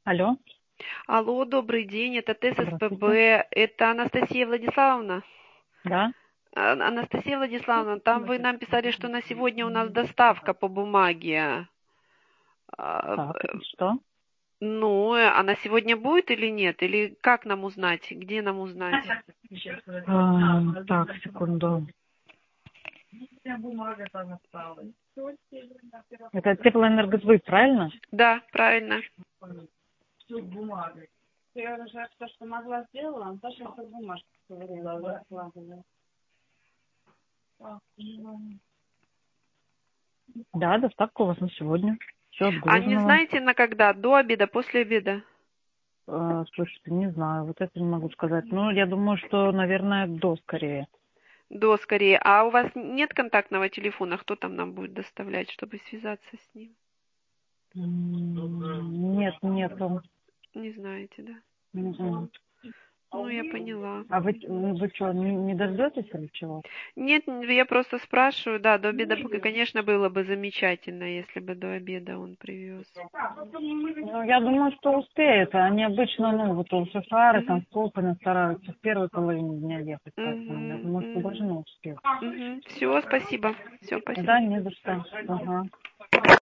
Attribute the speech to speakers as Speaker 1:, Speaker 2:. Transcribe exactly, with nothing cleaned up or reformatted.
Speaker 1: Алло,
Speaker 2: Алло, добрый день, это
Speaker 1: здравствуйте.
Speaker 2: ТС СПБ, это Анастасия Владиславовна.
Speaker 1: Да?
Speaker 2: А, Анастасия Владиславовна, там вы нам писали, что на сегодня у нас доставка по бумаге. А,
Speaker 1: Так, и что?
Speaker 2: Ну, э, она сегодня будет или нет? Или как нам узнать? Где нам узнать?
Speaker 1: А, так, секунду. Это теплоэнергосбыт, правильно?
Speaker 2: Да, правильно.
Speaker 3: Я уже все, что могла, сделала, а Саша все бумажки говорила, складывала.
Speaker 1: Да, доставка у вас на сегодня. Все
Speaker 2: А не
Speaker 1: отгружено вам.
Speaker 2: знаете на когда? До обеда, после обеда?
Speaker 1: А, слушайте, не знаю, вот это не могу сказать. Ну, я думаю, что, наверное, до скорее.
Speaker 2: До скорее. А у вас нет контактного телефона? Кто там нам будет доставлять, чтобы связаться с ним?
Speaker 1: М, Нет, нету.
Speaker 2: Не знаете, да?
Speaker 1: Мгм.
Speaker 2: Ну, я поняла.
Speaker 1: А вы, вы что, не, не дождетесь или чего?
Speaker 2: Нет, я просто спрашиваю, да, до обеда, пока, конечно, было бы замечательно, если бы до обеда он привез.
Speaker 1: Ну, я думаю, что успеет. Они обычно, ну, вот у Сахары, там,
Speaker 2: Угу,
Speaker 1: в Колпино стараются в первой половине дня ехать, поэтому я
Speaker 2: угу,
Speaker 1: думаю, что
Speaker 2: угу,
Speaker 1: должны успеть.
Speaker 2: угу. Все, спасибо. Все, спасибо.
Speaker 1: Да, не за что. Ага.